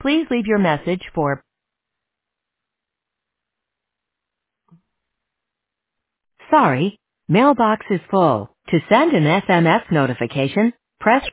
Please leave your message for Sorry, mailbox is full. To send an SMS notification, press